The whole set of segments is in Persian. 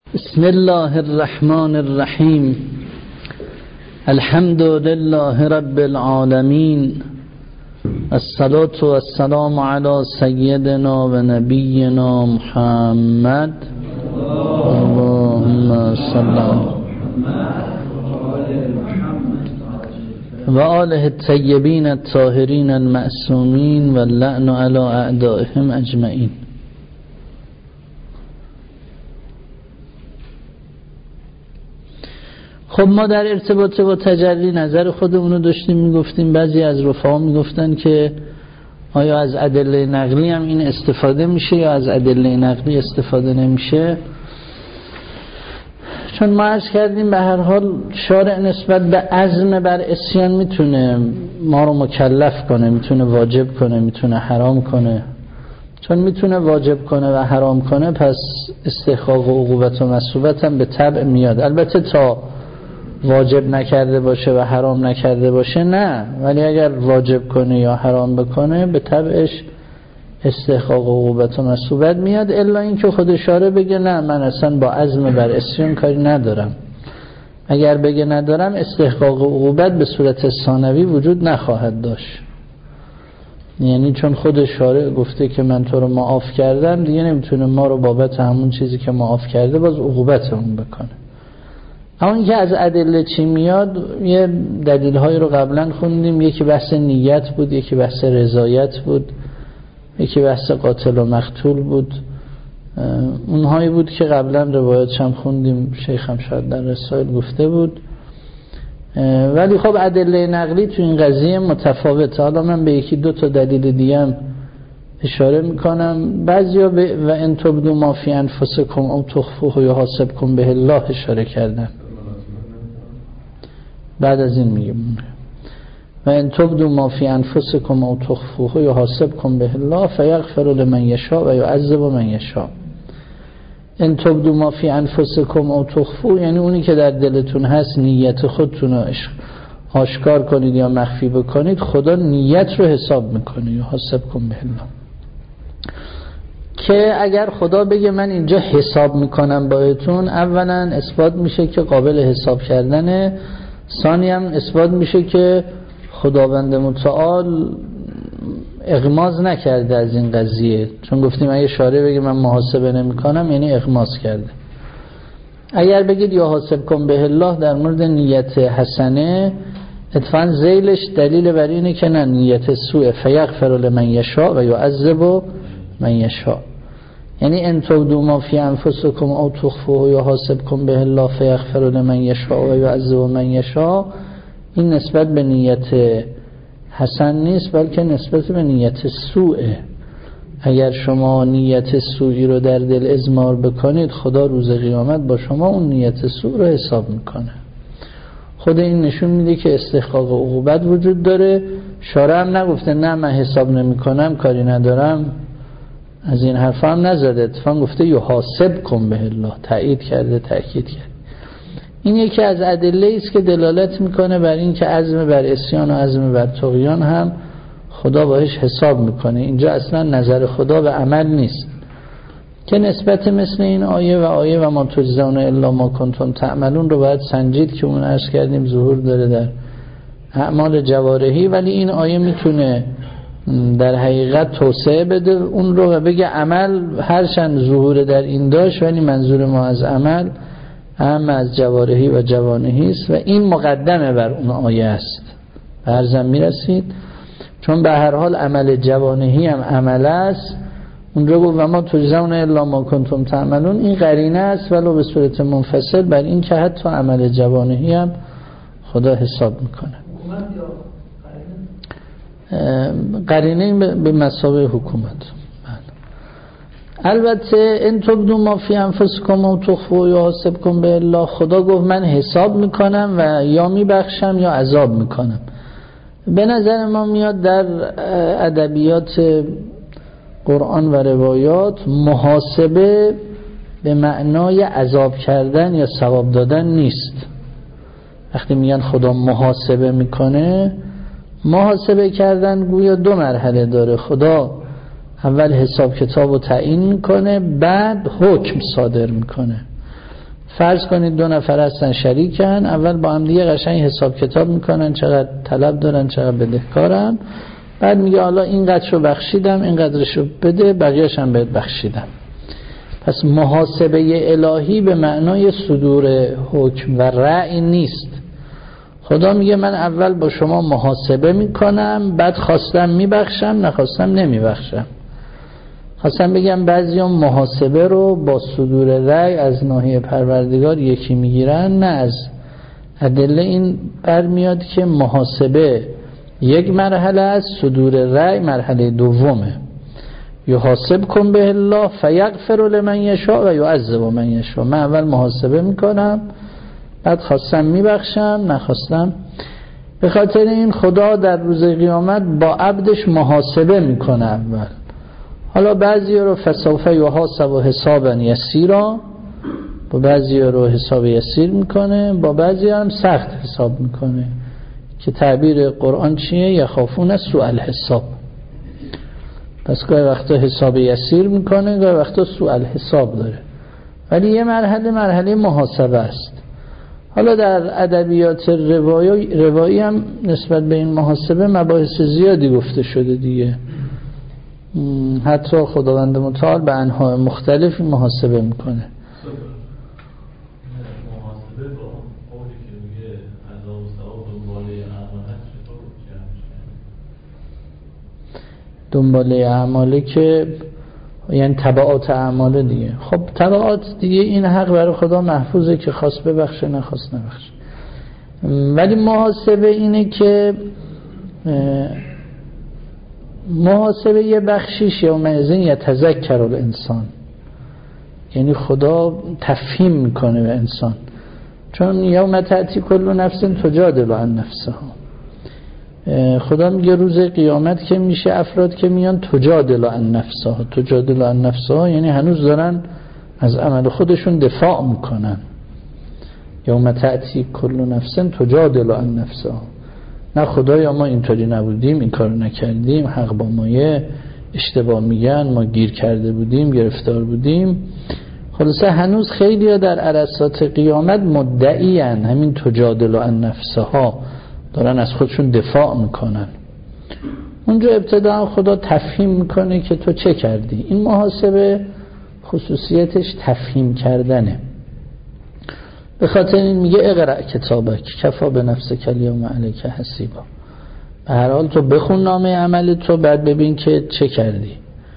بسم الله الرحمن الرحیم. الحمد لله رب العالمین، الصلاة والسلام علی سیدنا و نبینا محمد. اللهم صل و آله الطیبین الطاهرین المعصومین و اللعن علی اعدائهم اجمعین. خب ما در ارتباط با تجلی نظر خودمون رو داشتیم، میگفتیم بعضی از رفقا میگفتن که آیا از ادله نقلی هم این استفاده میشه یا از ادله نقلی استفاده نمیشه. چون ما عرض کردیم به هر حال شارع نسبت به عزم بر عصیان میتونه ما رو مکلف کنه، میتونه واجب کنه، میتونه حرام کنه. چون میتونه واجب کنه و حرام کنه، پس استحقاق و عقوبت و مثوبت هم به طبع میاد. البته تا واجب نکرده باشه و حرام نکرده باشه نه، ولی اگر واجب کنه یا حرام بکنه به طبعش استحقاق و عقوبت و مثوبت میاد. الا اینکه خود شارع بگه نه، من اصلا با عزم بر عصیان کاری ندارم. اگر بگه ندارم، استحقاق و عقوبت به صورت ثانوی وجود نخواهد داشت. یعنی چون خود شارع گفته که من تو رو معاف کردم، دیگه نمیتونه ما رو بابت همون چیزی که معاف کرده باز عقوبتمون بکنه. اما اینکه از ادله چی میاد، یه دلیل‌های رو قبلا خوندیم. یکی بحث نیت بود، یکی بحث رضایت بود، یکی بحث قاتل و مقتول بود. اونهایی بود که قبلا روایتش هم خوندیم، شیخ هم شاید در رسائل گفته بود. ولی خب ادله نقلی تو این قضیه متفاوته. حالا من به یکی دو تا دلیل دیگه هم اشاره میکنم. بعضیا و ان تبدوا ما فی انفسکم او تخفوه یحاسبکم به الله اشاره کردن. بعد از این میگم و ان تبدوا ما فی انفسکم او تخفوه یحاسبکم به الله فیغفر لمن یشاء و یعذب من یشاء. ان تبدوا ما فی انفسکم او تخفوه یعنی اونی که در دلتون هست، نیت خودتون رو آشکار کنید یا مخفی بکنید، خدا نیت رو حساب میکنه. یحاسبکم به الله، که اگر خدا بگه من اینجا حساب میکنم باهاتون، اولا اثبات میشه که قابل حساب کردنه، ثانیا اثبات میشه که خداوند متعال اغماض نکرده از این قضیه. چون گفتیم اگه شارع بگه من محاسبه نمیکنم یعنی اغماض کرده. اگر بگید یا حاسبکم به الله در مورد نیت حسنه، اتفاقا ذیلش دلیل بر اینه که نه، نیت سوء فیغفر لمن یشاء و یعذب من یشاء. یعنی ان تبدوا ما فی انفسکم او تخفوه یحاسبکم به الله فیغفر لمن یشاء و یعذب من یشاء، این نسبت به نیت حسن نیست، بلکه نسبت به نیت سوءه. اگر شما نیت سوئی رو در دل اضمار بکنید، خدا روز قیامت با شما اون نیت سوء رو حساب میکنه. خود این نشون میده که استحقاق عقوبت وجود داره. شارع هم نگفته نه من حساب نمیکنم، کاری ندارم، از این حرفا هم نزده. اتفاقا گفته یحاسبکم به الله، تأیید کرده، تأکید کرده. این یکی از ادله است که دلالت میکنه بر این که عزم بر عصیان و عزم بر طغیان هم خدا باهاش حساب میکنه. اینجا اصلا نظر خدا به عمل نیست که نسبت مثل این آیه و آیه و ما تجزون الا ما کنتم تعملون رو باید سنجید که اون عرض کردیم ظهور داره در اعمال جوارحی، ولی این آیه میتونه در حقیقت توسعه بده اون رو و بگه عمل هرچند ظهور در این داشت، ولی منظور ما از عمل اهم از جوارحی و جوانحی است و این مقدمه بر اون آیه است. به عرضم میرسید. چون به هر حال عمل جوانحی هم عمل است. اونجا گفت و ما تجزون الا ما کنتم تعملون، این قرینه است ولو به صورت منفصل بر این که حتی عمل جوانحی هم خدا حساب میکنه. قرینه به مثابه حکومت. البته ان تبدوا ما فی انفسکم او تخفوه یحاسبکم به الله، خدا گفت من حساب میکنم و یا میبخشم یا عذاب میکنم. به نظر ما میاد در ادبیات قرآن و روایات محاسبه به معنای عذاب کردن یا ثواب دادن نیست. وقتی میگن خدا محاسبه میکنه، محاسبه کردن گویا دو مرحله داره. خدا اول حساب کتاب رو تعیین میکنه، بعد حکم صادر میکنه. فرض کنید 2 نفر هستن شریکن، اول با هم دیگه قشنگ حساب کتاب میکنن چقدر طلب دارن چقدر بدهکارن، بعد میگه حالا اینقدرشو بخشیدم اینقدرشو بده بقیه‌اش هم بهت بخشیدم. پس محاسبه الهی به معنای صدور حکم و رأی نیست. خدا میگه من اول با شما محاسبه میکنم، بعد خواستم میبخشم نخواستم نمیبخشم. خواستم بگم بعضی هم محاسبه رو با صدور رأی از ناحیه پروردگار یکی میگیرن، نه، از ادله این برمیاد که محاسبه یک مرحله است، صدور رأی مرحله دومه. یحاسب کن به الله فیغفر لمن یشاء و یعذب من یشاء. من اول محاسبه میکنم بعد خواستم میبخشم نخواستم. به خاطر این خدا در روز قیامت با عبدش محاسبه میکنه اول. حالا بعضی رو فسوف یحاسب و حسابا یسیرا، با بعضی رو حساب یسیر میکنه، با بعضی هم سخت حساب میکنه که تعبیر قرآن چیه؟ یخافون سوء الحساب. پس گاهی وقتا حساب یسیر میکنه گاهی وقتا سوء الحساب داره، ولی یه مرحله محاسبه است. حالا در ادبیات روایی هم نسبت به این محاسبه مباحث زیادی گفته شده دیگه. حتی خداوند متعال به انواع مختلف محاسبه میکنه. محاسبه با قولی که میگه عذاب و ثواب دنباله اعمالت چطور جمع میشه؟ دنباله اعماله که یعنی تبعات اعماله دیگه. خب تبعات دیگه این حق برای خدا محفوظه که خواست ببخشه نخواست نبخشه. ولی محاسبه اینه که محاسبه یه بخشیش یومئذ یتذکر الانسان، یعنی خدا تفهیم میکنه به انسان، چون یوم تأتی کل نفس تجادل عن نفسها. خدا میگه روز قیامت که میشه افراد که میان تجادل عن نفسها. تجادل عن نفسها یعنی هنوز دارن از عمل خودشون دفاع میکنن. یوم تأتی کل نفس تجادل عن نفسها. نه خدایا ما اینطوری نبودیم، این کارو نکردیم، حق با مایه، اشتباه میگن، ما گیر کرده بودیم، گرفتار بودیم. خلاصه هنوز خیلی ها در عرصات قیامت مدعی هن، همین تجادل عن نفسها، دارن از خودشون دفاع میکنن. اونجا ابتدا خدا تفهیم میکنه که تو چه کردی. این محاسبه خصوصیتش تفهیم کردنه. به خاطر این میگه اقرأ کتابک کفا به نفسک الیوم علیک حسیبا. به هر حال تو بخون نامه عمل تو، بعد ببین که چه کردی.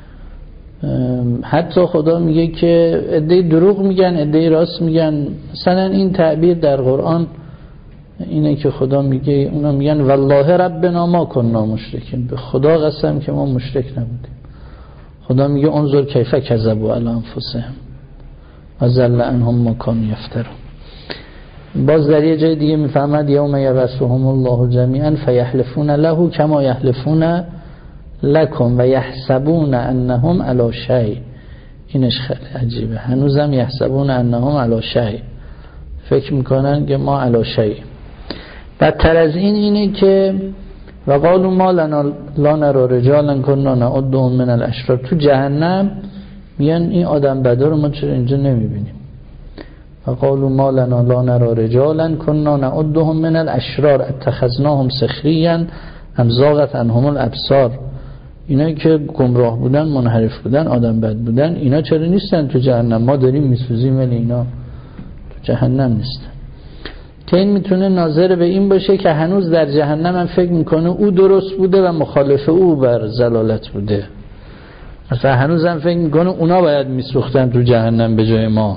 حتی خدا میگه که عده‌ای دروغ میگن عده‌ای راست میگن. مثلا این تعبیر در قرآن اینه که خدا میگه، اونا میگن والله ربنا ما کنا مشرکین، به خدا قسم که ما مشرک نبودیم. خدا میگه انظر کیف کذبوا علی انفسهم و ضل عنهم ما کانوا یفترون. باز در یه جای دیگه میفهمد یوم یبعثهم الله جمیعا فیحلفون له کما یحلفون لکم و یحسبون انهم علی شیء. اینش خیلی عجیبه، هنوزم یحسبون انهم علی شیء، فکر میکنن که ما علی شیء. بدتر از این اینه که و قالوا ما لنا لا نرى رجالا كنا نعدهم من الاشرار. تو جهنم میگن این آدم بدا رو ما چرا اینجا نمیبینیم. و قالوا ما لنا لا نرى رجالا كنا نعدهم من الاشرار اتخذناهم سخريا ام زاغت عنهم الابصار. اینا که گمراه بودن، منحرف بودن، آدم بد بودن، اینا چرا نیستن تو جهنم؟ ما داریم میسوزیم ولی اینا تو جهنم نیستن. که این میتونه ناظر به این باشه که هنوز در جهنم هم فکر میکنه او درست بوده و مخالف او بر ضلالت بوده. مثلا هنوز هم فکر میکنه اونا باید میسوختن تو جهنم به جای ما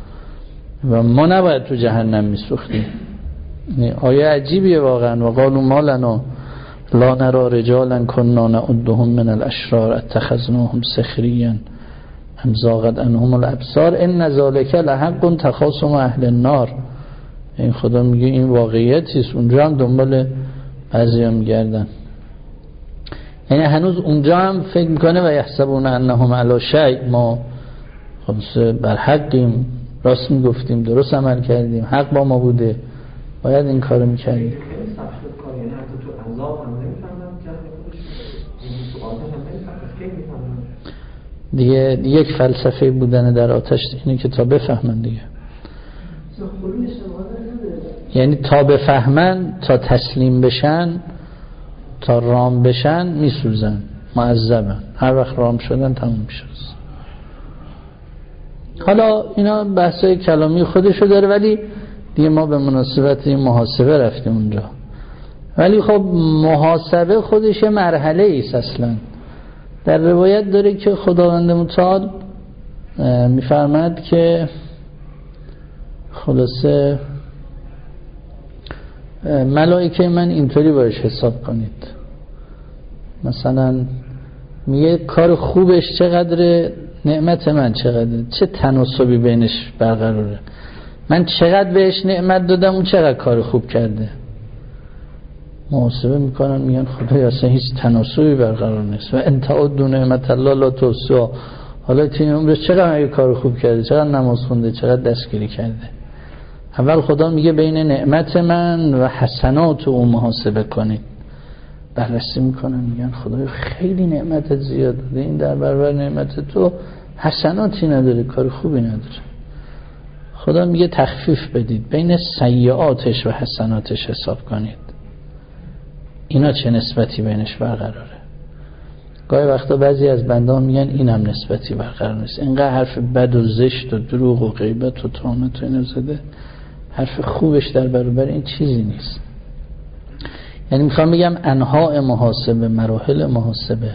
و ما نباید تو جهنم میسوختیم. آیه عجیبیه واقعا. و قالوا ما لنا لا نرى رجالا كنا نعدهم من الاشرار اتخذناهم سخريا ام زاغت عنهم الابصار ان ذلك لحق تخاصم اهل النار. این خدا میگه این واقعیتیست. اونجا هم دنبال بعضیا میگردن، یعنی هنوز اونجا هم فکر میکنه و یحسبون انهم علی شیء، ما خلاص بر حقیم، راست میگفتیم، درست عمل کردیم، حق با ما بوده، باید این کارو میکردیم. دیگه یک فلسفه بودن در آتش اینه که تا بفهمن دیگه. یعنی تا بفهمن، تا تسلیم بشن، تا رام بشن میسوزن، معذبن. هر وقت رام شدن تموم میشه. حالا اینا بحثای کلامی خودشو داره، ولی دیگه ما به مناسبت این محاسبه رفتیم اونجا. ولی خب محاسبه خودش مرحله ایست. اصلا در روایت داره که خداوند متعال میفرماد که خلاصه ملائکه من اینطوری باش حساب کنید، مثلا میگه کار خوبش چقدره، نعمت من چقدره، چه تناسبی بینش برقراره، من چقدر بهش نعمت دادم، اون چقدر کار خوب کرده. محاسبه میکنن، میگن خدایا اصلا هیچ تناسبی برقرار نیست و ان تعدوا نعمت الله لا تحصوها. حالا تو این عمرش چقدر کار خوب کرده، چقدر نماز خونده، چقدر دستگیری کرده. اول خدا میگه بین نعمت من و حسنات او محاسبه کنید. بررسی میکنن، میگن خدایا خیلی نعمتت زیاد بوده، این در برابر نعمت تو حسناتی نداره، کار خوبی نداره. خدا میگه تخفیف بدید، بین سیئاتش و حسناتش حساب کنید. اینا چه نسبتی بینش برقراره؟ گاهی وقتا بعضی از بندان میگن اینم نسبتی برقرار نیست، اینقدر حرف بد و زشت و دروغ و غیبت و تهمت و اینا زده، حرف خوبش در برابر این چیزی نیست. یعنی میخوام بگم انواع محاسبه، مراحل محاسبه،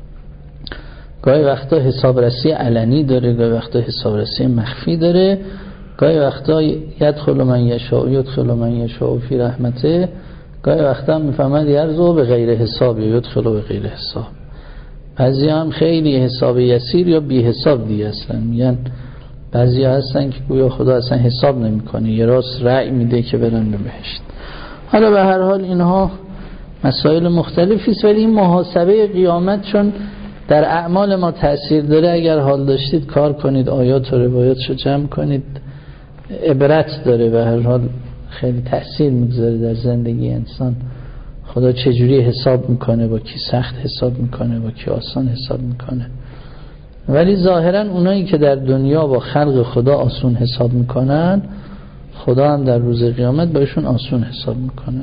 گاهی وقتا حسابرسی علنی داره، گاهی وقتا حسابرسی مخفی داره، گاهی وقتا یدخل من یشاء یدخل من یشاء فی رحمته، گاهی وقتا هم میفهمد یرزق به غیر حساب یا یدخل به غیر حساب. بعضی هم خیلی حساب یسیر یا بی حساب دیگه اصلا. میگن بعضی هستن که گویا خدا اصلا حساب نمی کنه، یه راست رأی میده که برن به بهشت. حالا به هر حال اینها مسائل مختلفی است، ولی این محاسبه قیامت چون در اعمال ما تأثیر داره، اگر حال داشتید کار کنید، آیات و روایاتشو جمع کنید، عبرت داره. به هر حال خیلی تأثیر میگذاره در زندگی انسان. خدا چجوری حساب میکنه، با کی سخت حساب میکنه، با کی آسان حساب میکنه. ولی ظاهرا اونایی که در دنیا با خلق خدا آسون حساب میکنن، خدا هم در روز قیامت باشون آسون حساب میکنه.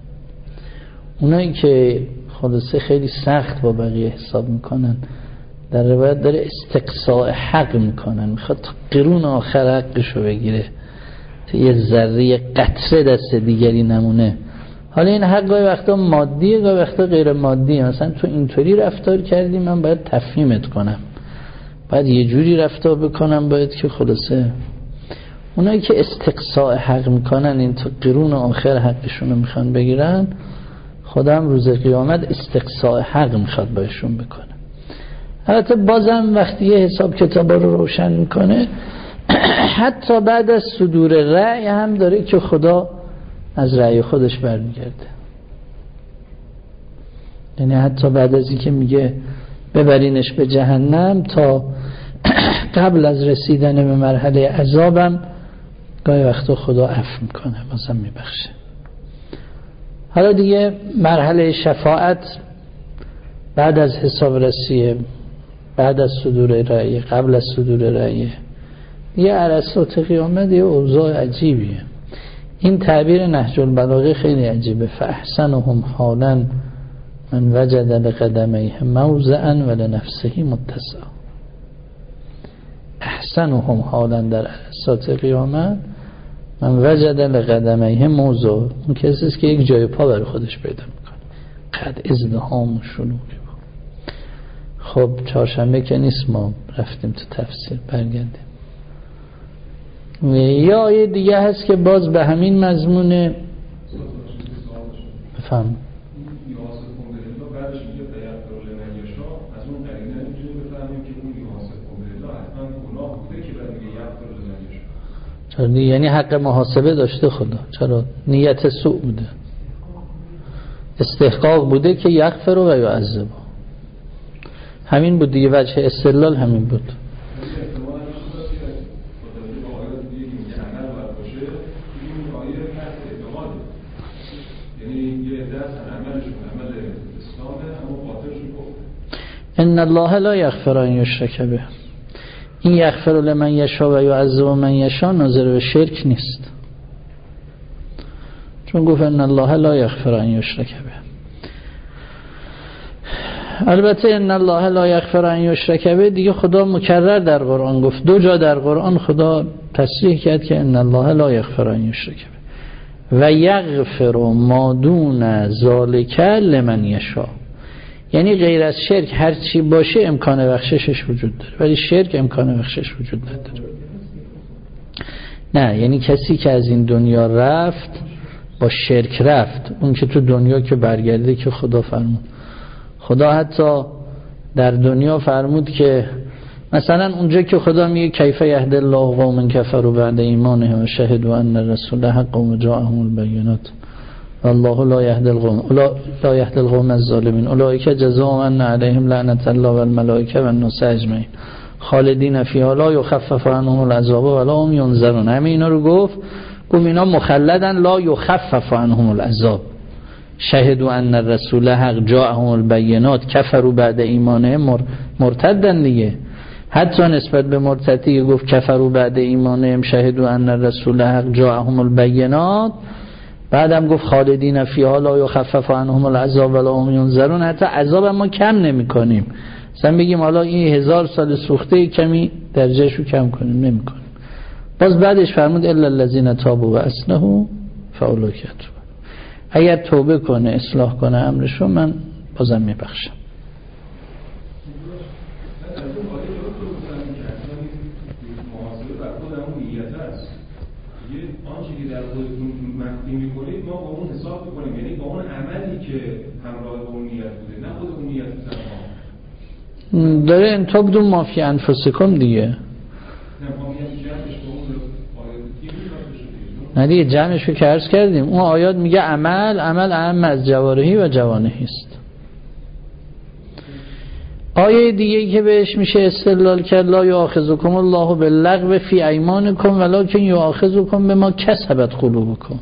اونایی که خلاصه خیلی سخت با بقیه حساب میکنن، در روایت داره استقصاء حق میکنن، میخواد تا قرون آخر حقشو بگیره، یه ذره قطره دست دیگری نمونه. حالا این حق گاهی وقتا مادیه، گاهی وقتا غیر مادیه. مثلا تو اینطوری رفتار کردی، من باید تفهیمت کنم، باید یه جوری رفتار بکنم، باید که خلاصه اونایی که استقصاء حق میکنن، این تو قرون آخر حقشونو میخوان بگیرن، خدا هم روز قیامت استقصاء حق میخواد باشون بکنه. البته بازم وقتی یه حساب کتابا رو روشن میکنه، حتی بعد از صدور رأی هم داره که خدا از رأی خودش برمیگرده. یعنی حتی بعد از این که میگه ببرینش به جهنم، تا قبل از رسیدن به مرحله عذابم گاهی وقتا خدا عفو میکنه، بازم میبخشه. حالا دیگه مرحله شفاعت بعد از حساب رسیه، بعد از صدور رأی، قبل از صدور رأی، یه عرصات قیامت یه اوضاع عجیبیه. این تعبیر نهج البلاغه خیلی عجیبه. فاحسنهم حالا من وجد لقدمیه موضعا ولنفسه متسعا. احسنهم حالا در عرصات قیامت من وجد لقدمیه موضع، اون کسی است که یک جای پا برای خودش پیدا میکنه. قد ازدهام و شلوغی. خب چهارشنبه که نیست، ما رفتیم تو تفسیر، برگردیم. یا آیه دیگه هست که باز به همین مضمونه. بفهم یعنی حق محاسبه داشته خدا، چرا نیت سوء بوده، استحقاق بوده که یغفر و یعذب، همین بود دیگه، وجه استدلال همین بود. ان الله لا یغفر ان یشرک به. این یغفر لمن یشاء و یعذب من یشاء ناظر به شرک نیست، چون گفت ان الله لا یغفر ان یشرک به. البته ان الله لا یغفر ان یشرک به دیگه خدا مکرر در قرآن گفت، 2 جا در قرآن خدا تصریح کرد که ان الله لا یغفر ان یشرک به و یغفر ما دون ذلک لمن یشاء. یعنی غیر از شرک هر چی باشه امکان بخششش وجود داره، ولی شرک امکان بخشش وجود نداره. نه، یعنی کسی که از این دنیا رفت با شرک رفت، اون که تو دنیا که برگرده که خدا فرمود، خدا حتی در دنیا فرمود که مثلا اونجا که خدا میگه کیف یهدی الله قوما کفروا بعد ایمانهم و شهدوا ان الرسول حق و جاءهم البینات والله لا یهدی القوم الظالمین اولئک جزاؤهم ان علیهم لعنت الله والملائکه والناس اجمعین خالدین فیها لا یخفف عنهم العذاب ولا هم ینظرون. همه اینا رو گفت اینا مخلدن لا یخفف عنهم العذاب، شهدوا ان الرسول حق جاءهم البینات، کفروا بعد ایمانهم مرتدن دیگه. حتی نسبت به مرتدی گفت کفروا بعد ایمانهم شهدوا ان الرسول حق جاءهم البینات، بعدم گفت خالدین فیها لا یخفف عنهم العذاب ولا هم ینظرون. حتی عذاب ما کم نمی کنیم، مثلا بگیم حالا این 1000 سال سوخته کمی درجهشو کم کنیم، نمی کنیم. باز بعدش فرمود الا الذین تابوا و اصلحوا فاولئک یتوب، اگر توبه کنه اصلاح کنه امرشو من بازم میبخشم. داره ان تبدوا ما فی انفسکم دیگه، نه دیگه جمعشو که عرض کردیم. اون آیات میگه عمل اهم از جوارحی و جوانحی است. آیه دیگه که بهش میشه استدلال کرد لا یؤاخذکم الله باللغو فی ایمانکم ولکن یؤاخذکم بما کسبت قلوبکم.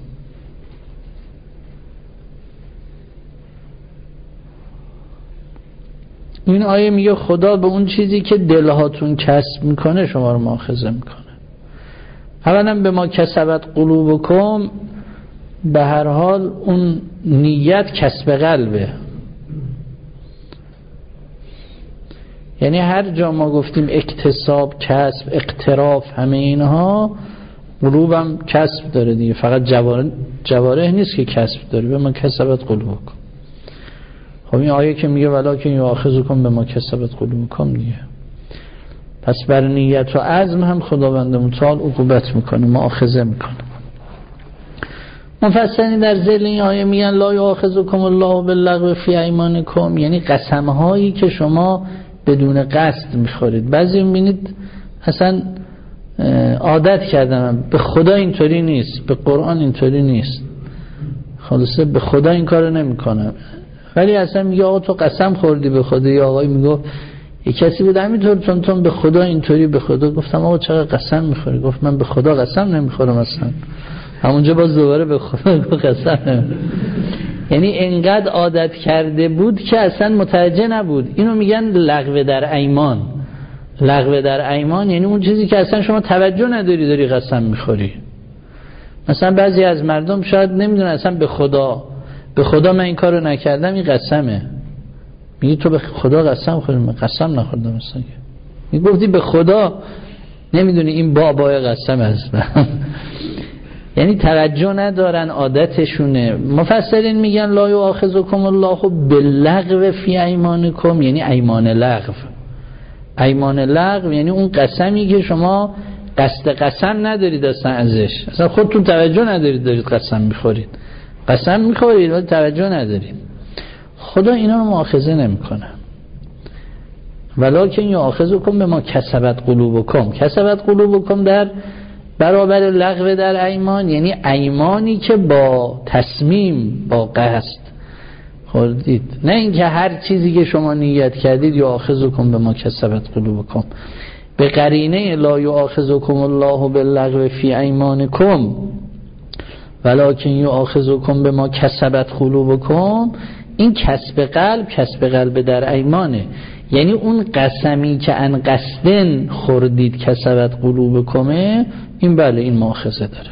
این آیه میگه خدا به اون چیزی که دلهاتون کسب میکنه شما رو مؤاخذه میکنه. اولا به ما کسبت قلوبکم، به هر حال اون نیت کسب قلبه، یعنی هر جا ما گفتیم اکتساب، کسب، اقتراف، همه اینها قلوبم کسب داره دیگه، فقط جوارح نیست که کسب داره. به ما کسبت قلوبکم، خب این آیه که میگه ولکن یؤاخذکم به ما کسبت قلوبکم دیگه، پس بر نیت و عزم هم خداوند متعال عقوبت میکنه، مؤاخذه میکنه. مفسرین در ذیل این آیه میگن لا یؤاخذکم الله باللغو فی ایمانکم، یعنی قسم‌هایی که شما بدون قصد میخورید. بعضی میبینید اصلا عادت کردم به خدا اینطوری نیست، به قرآن اینطوری نیست، خلاصه به خدا این کارو نمیکنم، ولی اصلا میگه آقا تو قسم خوردی به خدا. یا آقای میگه یک کسی بود همینطور تون به خدا اینطوری، به خدا گفتم آقا چقدر قسم میخوری؟ گفت من به خدا قسم نمیخورم اصلا. همونجا باز دوباره به خدا قسم نمیخورم. یعنی انقدر عادت کرده بود که اصلا متوجه نبود. اینو میگن لغو در ایمان. لغو در ایمان یعنی اون چیزی که اصلا شما توجه نداری داری قسم میخوری. مثلا بعضی از مردم شاید نمیدونن اصلا به خدا من این کارو نکردم، این قسمه. میگی تو به خدا قسم خوردی؟ من قسم نخوردم مثلا. میگفتی به خدا، نمیدونی این بابای قسم هست. یعنی توجه ندارن، عادتشونه. مفسرین میگن لا یؤاخذکم الله باللغو فی ایمانکم، یعنی ایمان لغو. ایمان لغو یعنی اون قسمی که شما قصد قسم ندارید اصلا ازش، اصلا خودتون توجه ندارید دارید قسم میخورید. قسم میخورید ولی توجه ندارید. خدا اینا رو مؤاخذه نمیکنه. ولکن یؤاخذکم بما کسبت قلوبکم. کسبت قلوبکم در برابر لغو در ایمان، یعنی ایمانی که با تصمیم، با قصد خوردید، نه اینکه هر چیزی که شما نیت کردید یؤاخذکم بما کسبت قلوبکم. به قرینه لا یؤاخذکم الله باللغو فی ایمانکم ولکن یؤاخذکم بما کسبت قلوبکم، این کسب قلب در ایمانه، یعنی اون قسمی که ان قصدن خوردید کسبت قلوبکمه، این بله این مؤاخذه داره.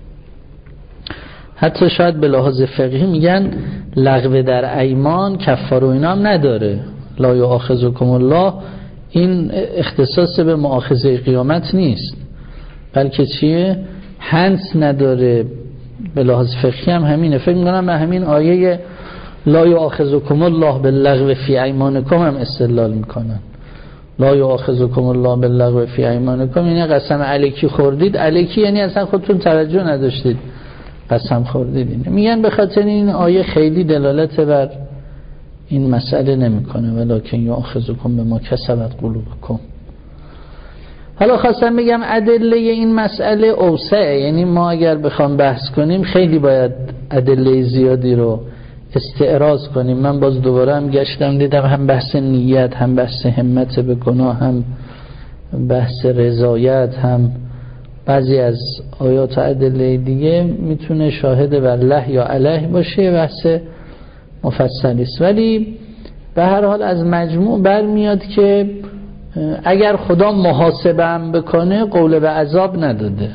حتی شاید به لحاظ فقهی میگن لغو در ایمان کفاره و اینا هم نداره. لا یؤاخذکم الله این اختصاص به مؤاخذه قیامت نیست، بلکه چیه؟ حنس نداره. به لحاظ فقهی هم همینه. فکر میکنم به همین آیه لا یؤاخذکم الله باللغو فی ایمانکم هم استدلال میکنن. لا یؤاخذکم الله باللغو فی ایمانکم یعنی قسم الکی خوردید، الکی یعنی اصلا خودتون توجه نداشتید قسم خوردید. اینه میگن به خاطر این آیه خیلی دلالت بر این مسئله نمیکنه، ولکن یؤاخذکم بما کسبت قلوبکم. حالا خواستم بگم ادله این مسئله اوسعه، یعنی ما اگر بخوام بحث کنیم خیلی باید ادله زیادی رو استعراض کنیم. من باز دوباره هم گشتم دیدم هم بحث نیت، هم بحث همت به گناه، هم بحث رضایت، هم بعضی از آیات و ادله دیگه میتونه شاهد بر له یا علیه باشه، بحث مفصلی است. ولی به هر حال از مجموع برمیاد که اگر خدا محاسبه هم بکنه قول به عذاب نداده.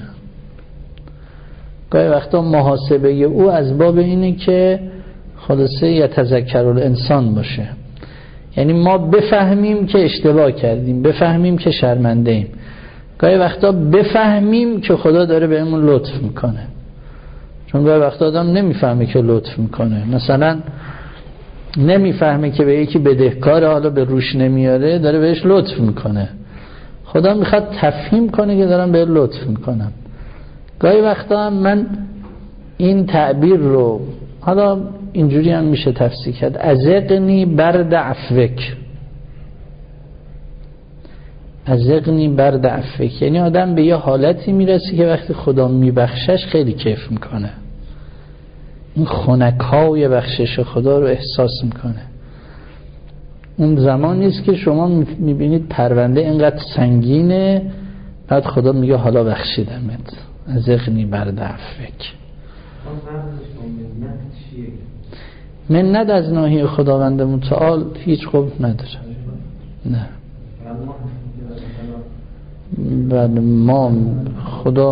گاهی وقتا محاسبه او از باب اینه که خلاصه یتذکر الانسان باشه، یعنی ما بفهمیم که اشتباه کردیم، بفهمیم که شرمنده ایم. گاهی وقتا بفهمیم که خدا داره بهمون لطف میکنه، چون گاهی وقتا آدم نمیفهمه که لطف میکنه. مثلا نمیفهمه که به یکی بدهکار، حالا به روش نمیاره، داره بهش لطف میکنه. خدا میخواد تفهیم کنه که دارم به لطف میکنم. گاهی وقتا هم من این تعبیر رو حالا اینجوری هم میشه تفسیر کرد، ازقنی برد عفوک. ازقنی برد عفوک یعنی آدم به یه حالتی میرسه که وقتی خدا میبخشش خیلی کیف میکنه، این خنکای بخشش خدا رو احساس میکنه. اون زمان نیست که شما میبینید پرونده اینقدر سنگینه بعد خدا میگه حالا بخشیدمت. ازقنی برد عفوک. منت از ناحیه خداوند متعال هیچ قبح نداره. نه بعد ما خدا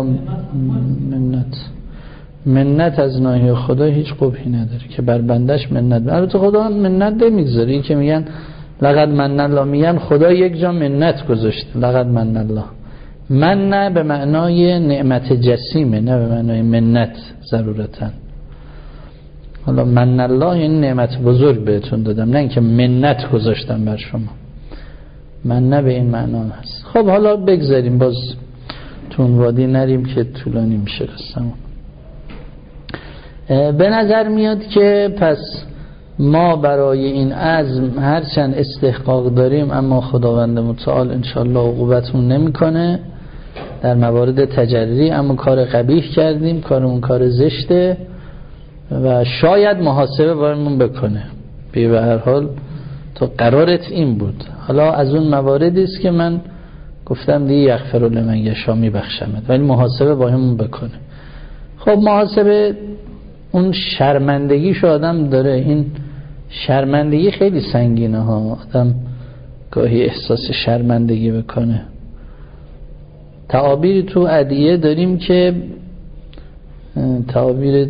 منت از ناحیه خدا هیچ قبحی نداره که بر بندش منت. البته خدا منت نمیگذاره. این که میگن لقد من الله، میگن خدا یک جا منت گذاشته. لقد من الله، من نه به معنای نعمت جسیمه، نه به معنای منت ضرورتاً. حالا من الله یعنی نعمت بزرگ بهتون دادم، نه اینکه منت گذاشتم بر شما. من نه به این معنا هست. خب حالا بگذاریم، باز تون وادی نریم که طولانی میشه قصه‌مون. به نظر میاد که پس ما برای این عزم هرچند استحقاق داریم، اما خداوند متعال انشالله عقوبتمون نمیکنه در موارد تجری. اما کار قبیح کردیم، کارمون کار زشته و شاید محاسبه بایمون بکنه. به هر حال تو قرارت این بود. حالا از اون مواردی است که من گفتم دیگه یغفر لمن یشاء میبخشمت، ولی محاسبه بایمون بکنه. خب محاسبه اون شرمندگیش آدم داره. این شرمندگی خیلی سنگینه ها، آدم گاهی احساس شرمندگی بکنه. تعابیری تو ادعیه داریم که تعابیر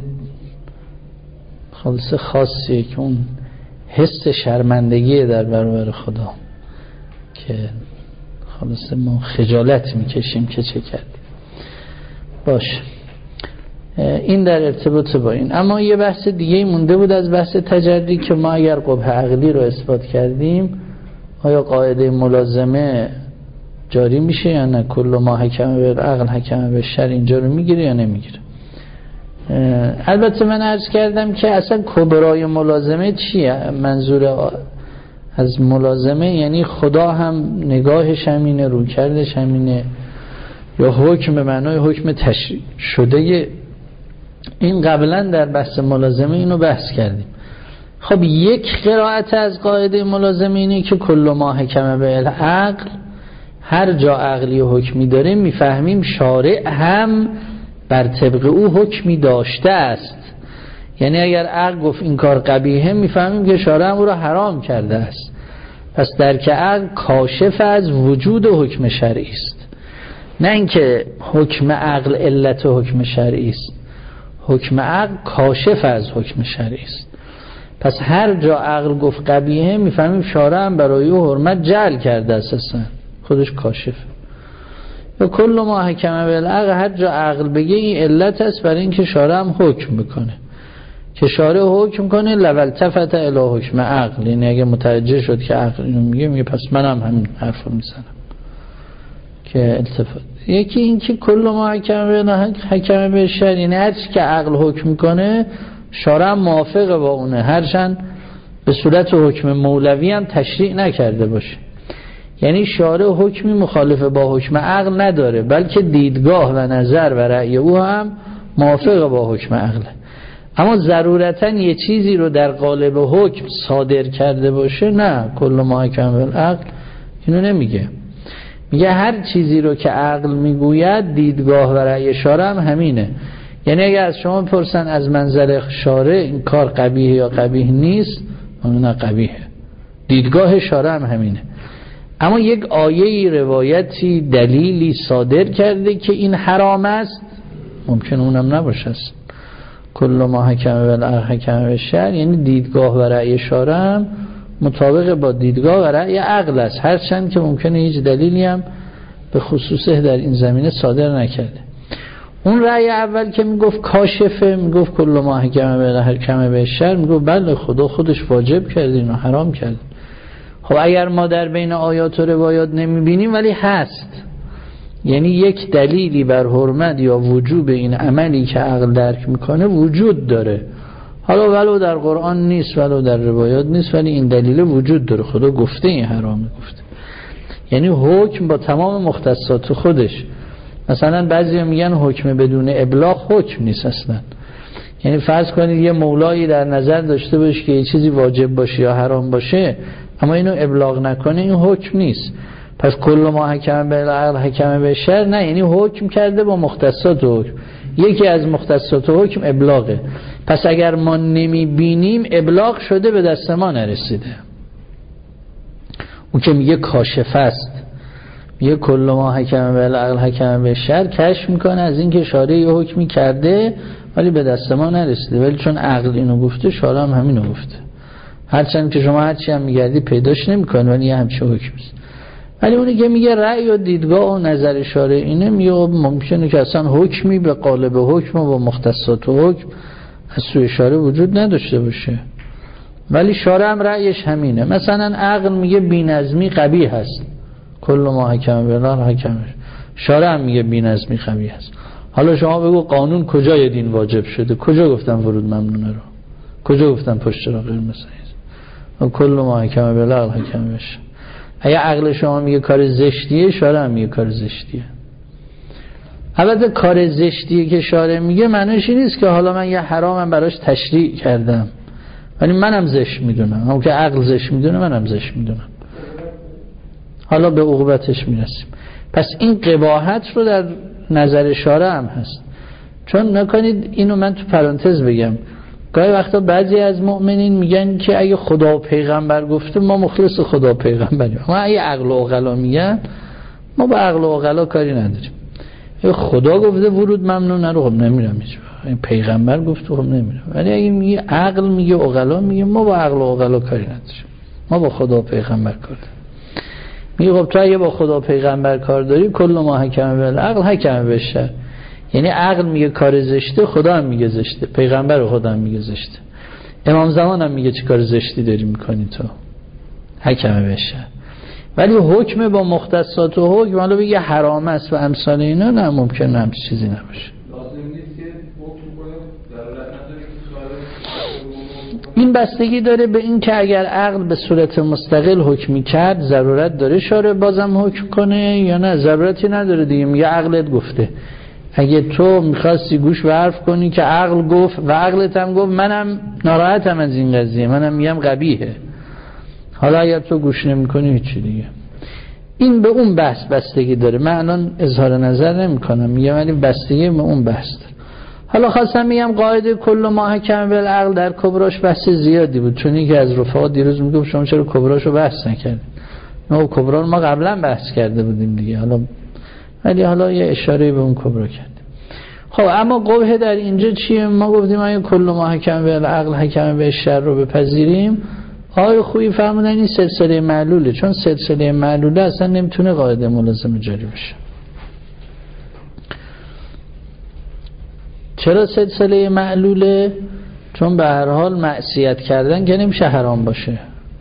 خالص خاصیه که اون حس شرمندگی در برابر خدا که خالص ما خجالت میکشیم که چه کردیم. باشه، این در ارتباط با این. اما یه بحث دیگه مونده بود از بحث تجری که ما اگر قبح عقلی رو اثبات کردیم آیا قاعده ملازمه جاری میشه یا نه؟ کل ما حکم بالعقل حکم بالشرع اینجا رو میگیره یا نمیگیره؟ البته من عرض کردم که اصلا کبرای ملازمه چیه؟ منظور از ملازمه یعنی خدا هم نگاهش همینه، رویکردش همینه، یا حکم به معنای حکم تشریع شده؟ این قبلا در بحث ملازمه اینو بحث کردیم. خب یک قرائت از قاعده ملازمه اینه که کل ما حکم بالعقل، هر جا عقلی حکمی داره میفهمیم شارع هم بر طبق او حکمی داشته است. یعنی اگر عقل گفت این کار قبیحه میفهمیم که شارع او را حرام کرده است. پس درک عقل کاشف از وجود حکم شرعی است، نه اینکه حکم عقل علت حکم شرعی است. حکم عقل کاشف از حکم شرعی است. پس هر جا عقل گفت قبیحه میفهمیم شارع هم برای او حرمت جعل کرده اساسا، خودش کاشف. و کل ما حکم بالعقل، هر جا عقل بگه این علت است برای اینکه شارع هم حکم بکنه. که شارع حکم کنه لول تفت الی حکم عقل، یعنی اگه متوجه شد که عقل اینو میگه پس منم همین حرفو میزنم که التفات. یکی این که کل ما حکم به شرع، یعنی هر چی که عقل حکم کنه شارع موافقه با اونه، هرچند به صورت حکم مولوی هم تشریع نکرده باشه. یعنی شارع حکمی مخالف با حکم عقل نداره، بلکه دیدگاه و نظر و رأی او هم موافقه با حکم عقله. اما ضرورتاً یه چیزی رو در قالب حکم صادر کرده باشه نه، کل ما حکم بالعقل اینو نمیگه. میگه هر چیزی رو که عقل میگوید دیدگاه و رأی شارع هم همینه. یعنی اگه از شما بپرسن از منظر شارع این کار قبیحه یا قبیح نیست، نه قبیحه، دیدگاه شارع هم همینه. اما یک آیه روایتی دلیلی صادر کرده که این حرام است، ممکن اونم نباشه است. کل ما حکم بالعقل حکم بالشرع، یعنی دیدگاه و رأی شارع هم مطابق با دیدگاه و رأی عقل است، هرچند که ممکنه هیچ دلیلی هم به خصوصه در این زمینه صادر نکرده. اون رأی اول که میگفت کاشفه، میگفت کل ما حکم بالعقل حکم بالشرع، میگفت بله خدا خودش واجب کرده اینو، حرام کرده. خب اگر ما در بین آیات و روایات نمیبینیم ولی هست، یعنی یک دلیلی بر حرمت یا وجوب این عملی که عقل درک میکنه وجود داره، حالا ولو در قرآن نیست ولو در روایات نیست، ولی این دلیل وجود داره، خدا گفته این حرامه گفته. یعنی حکم با تمام مختصات خودش. مثلا بعضی میگن حکم بدون ابلاغ حکم نیست اصلا. یعنی فرض کنید یه مولایی در نظر داشته باشه که یه چیزی واجب باشه یا حرام باشه، اما اینو ابلاغ نکنه، این حکم نیست. پس کل ما حکم بالعقل حکم بالشرع نه، یعنی حکم کرده با مختصات حکم. یکی از مختصات حکم ابلاغه. پس اگر ما نمیبینیم ابلاغ شده به دست ما نرسیده. اون که میگه کاشف است، میگه کل ما حکم بالعقل حکم بالشرع، کشف میکنه از این که شارع یه حکمی کرده ولی به دست ما نرسیده، ولی چون عقل اینو گفته شارع هم همینو گفته. هرچند که شما هرچی هم میگردی پیداش نمیکنه ولی یه همچه حکمیست. ولی اونی که میگه رأی و دیدگاه و نظر شارع اینه، میگه ممکنه که اصلا حکمی به قالب حکم و با مختصات و حکم از سوی شارع وجود نداشته باشه، ولی شارع هم رأیش همینه. مثلا عقل میگه بی‌نظمی قبیح هست، کل ما حکم بالعقل حکم، شارع هم میگه بی‌نظمی قبیح هست. حالا شما بگو قانون کجای دین واجب شده؟ کجا گفتن ورود ممنوعه رو؟ کجا گفتن پشت چراغ قرمز؟ کل ما حکم بالعقل حکم بشه. اگه عقل شما میگه کار زشتیه، شارع هم میگه کار زشتیه. البته کار زشتیه که شارع میگه معنیش این نیست که حالا من یه حرامم براش تشریع کردم ولی منم زشت میدونم، اون که عقل زشت میدونه منم زشت میدونم، حالا به عقوبتش میرسیم. پس این قباحت رو در نظر شارع هم هست. چون نکنید اینو من تو پرانتز بگم، گاهی وقتا بعضی از مؤمنین میگن که اگه خدا و پیغمبر گفته ما مخلص خدا و پیغمبریم، اما اگه عقل و عقلا میگن ما با عقل و عقلا کاری نداریم. اگه خدا گفته ورود ممنوع نرو، خب نمیرم هیچ وقت. پیغمبر گفته خب نمیرم. ولی اگه میگه عقل میگه عقلا میگه ما با عقل و عقلا کاری نداریم، ما با خدا و پیغمبر کار داریم. میگه خب تو اگه با خدا و پیغمبر کار داری کل ما حکم بالعقل حکم بالشرع، یعنی عقل میگه کار زشته، خدا هم میگه زشته، پیغمبر خدا هم میگه زشته، امام زمان هم میگه چه کار زشتی داری میکنی تو، حکم بشه. ولی حکم با مختصات و حکم حالا بگه حرام است و امثال اینا نه، ممکن هم چیزی نباشه. لازم نیست که حکم کنه، ضرورت نداره که این بستگی داره به این که اگر عقل به صورت مستقل حکمی کرد ضرورت داره شارع بازم حکم کنه یا نه، ضرورتی نداره دیگه. میگه عقلت گفته، اگه تو میخواستی گوش و حرف کنی که عقل گفت و عقلت هم گفت، منم ناراحتم از این قضیه، منم میگم قبیحه، حالا اگر تو گوش نمی کنی هیچی دیگه. این به اون بحث بستگی داره. من الان اظهار نظر نمی کنم، میگم ولی بستگی به اون بحث داره. حالا خواستم میگم قاعده کل ما حکم بالعقل در کبراش بحث زیادی بود، چون یکی از رفقا دیروز میگم شما چرا کبراشو بحث نکردید؟ نه کبرا رو ما قبلا بحث کرده بودیم دیگه، حالا یه اشاره به اون کبرا کردیم. خب اما قبح در اینجا چیه؟ ما گفتیم اگه کل ما حکم بالعقل حکم بالشر رو بپذیریم، آقای خویی فرمودن این سلسله معلوله، چون سلسله معلوله اصلا نمیتونه قاعده ملازمه جاری بشه. چرا سلسله معلوله؟ چون به هر حال معصیت کردن که نمیشه حرام باشه.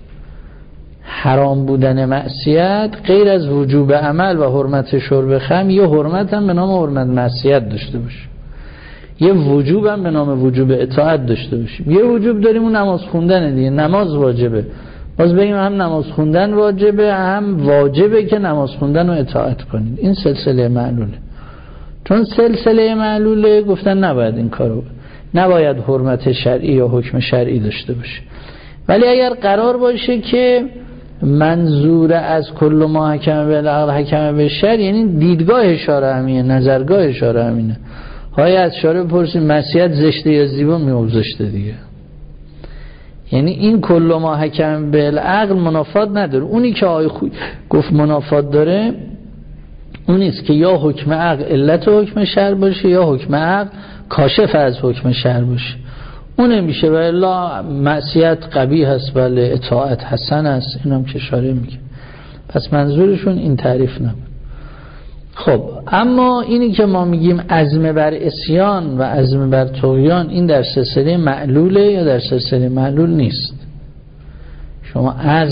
حرام بودن معصیت غیر از وجوب عمل و حرمت شرب خمر، یه حرمت هم به نام حرمت معصیت داشته باشه، یه وجوب هم به نام وجوب اطاعت داشته باشیم. یه وجوب داریم اون نماز خوندن دیگه، نماز واجبه، باز بگیم هم نماز خوندن واجبه، هم واجبه که نماز خوندن رو اطاعت کنید. این سلسله معلوله. چون سلسله معلوله گفتن نباید این کارو، نباید حرمت شرعی یا حکم شرعی داشته باشه. ولی اگر قرار باشه که منظور از کل ما حکم بالعقل حکم بالشر، یعنی دیدگاه شارع همینه، نظرگاه شارع همینه، های از شارع بپرسیم معصیت زشته یا زیبا؟ میگه زشته دیگه. یعنی این کل ما حکم بالعقل منافات نداره. اونی که آقای خوی گفت منافات داره اونیست که یا حکم عقل علت حکم شرع باشه یا حکم عقل کاشف از حکم شرع باشه. اون میشه و الا معصیت قبیح هست، بله اطاعت حسن است. اینم که شارع میگه. پس منظورشون این تعریف نبود. خب اما اینی که ما میگیم عزم بر عصیان و عزم بر طغیان، این در سلسله معلوله یا در سلسله معلول نیست؟ شما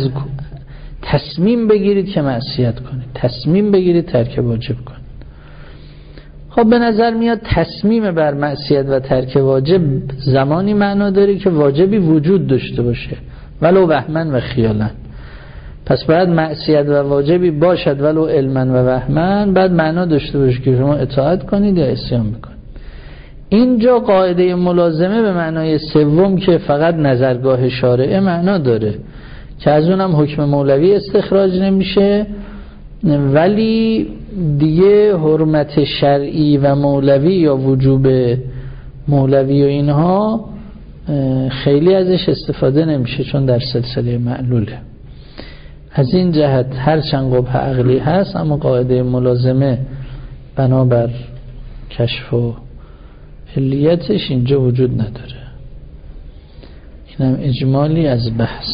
تصمیم بگیرید که معصیت کنید، تصمیم بگیرید ترک واجب کنید. خب به نظر میاد تصمیم بر معصیت و ترک واجب زمانی معنا داره که واجبی وجود داشته باشه ولو وهمن و خیالن. پس باید معصیت و واجبی باشد ولو علمن و وهمن، بعد معنا داشته باشه که شما اطاعت کنید یا عصیان بکنید. اینجا قاعده ملازمه به معنای سوم که فقط نظرگاه شارعه معنا داره که از اونم حکم مولوی استخراج نمیشه، ولی دیگه حرمت شرعی و مولوی یا وجوب مولوی و اینها خیلی ازش استفاده نمیشه چون در سلسله معلوله. از این جهت هر چند قبح عقلی هست اما قاعده ملازمه بنابر کشف و علیتش اینجا وجود نداره. اینم اجمالی از بحث.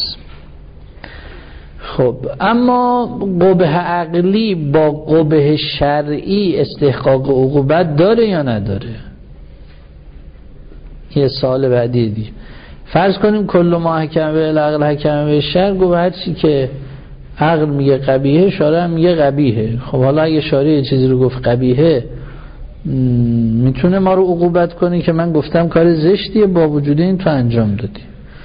خب اما قبح عقلی با قبح شرعی استحقاق عقوبت داره یا نداره؟ یه سوال بعدی دی. فرض کنیم کل ما حکم بالعقل حکم بالشرع، گفت هر چی که عقل میگه قبیحه شارع میگه قبیحه. خب حالا اگه شارع یه چیزی رو گفت قبیحه، میتونه ما رو عقوبت کنه که من گفتم کار زشتیه با وجود این تو انجام دادی.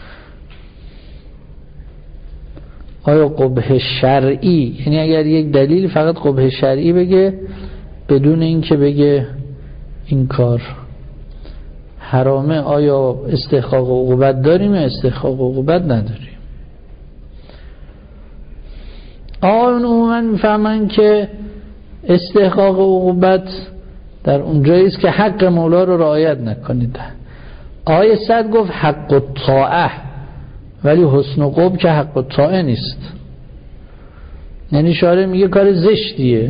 آیا قبح شرعی، یعنی اگر یک دلیل فقط قبح شرعی بگه بدون اینکه بگه این کار حرامه، آیا استحقاق عقوبت داریم یا استحقاق عقوبت نداریم؟ آقایون عموما میفهمن که استحقاق عقوبت در اونجایی است که حق مولا رو رعایت نکنید. آیه 100 گفت حق الطاعه، ولی حسن و قبح که حق الطاعه نیست. یعنی شارع میگه کار زشتیه،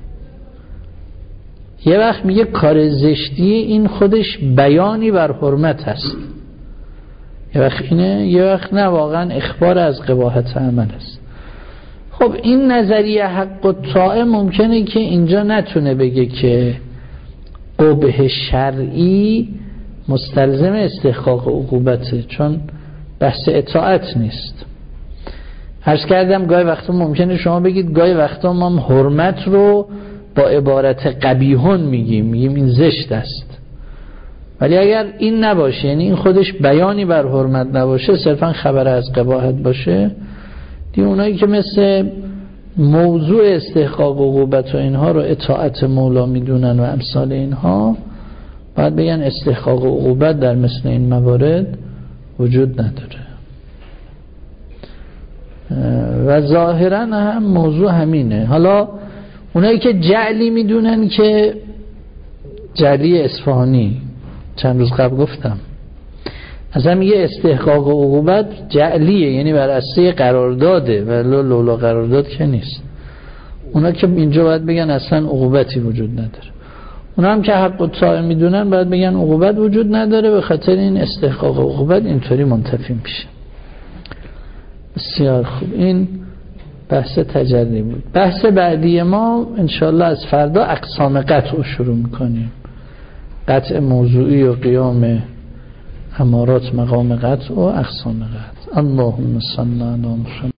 یه وقت میگه کار زشتیه، این خودش بیانی بر حرمت هست، یه وقت اینه، یه وقت نه، واقعا اخبار از قباحت عمل است. خب این نظریه حق الطاعه ممکنه که اینجا نتونه بگه که قبح شرعی مستلزم استحقاق عقوبته، چون بحث اطاعت نیست. عرض کردم گاهی وقتا ممکنه شما بگید گاهی وقتا ما حرمت رو با عبارت قبیحون میگیم این زشت است، ولی اگر این نباشه، یعنی این خودش بیانی بر حرمت نباشه، صرفا خبر از قباحت باشه، دیگه اونایی که مثل موضوع استحقاق عقوبت و اینها رو اطاعت مولا میدونن و امثال اینها، باید بگن استحقاق عقوبت در مثل این موارد وجود نداره. و ظاهرا هم موضوع همینه. حالا اونایی که جعلی میدونن که جعلی اصفهانی چند روز قبل گفتم اصلا میگه استحقاق عقوبت جعلیه، یعنی بر اساس قرارداده و لولا قرارداد که نیست. اونا که اینجا باید بگن اصلا عقوبتی وجود نداره، اونا هم که حق الطاعه میدونن باید بگن عقوبت وجود نداره، به خاطر این استحقاق عقوبت اینطوری منتفی میشه. بسیار خوب، این بحث تجلی بود. بحث بعدی ما انشاءالله از فردا اقسام قطع رو شروع میکنیم، قطع موضوعی و قیام امارات مقام قطع و اقسام قطع. اللهم صل علی محمد.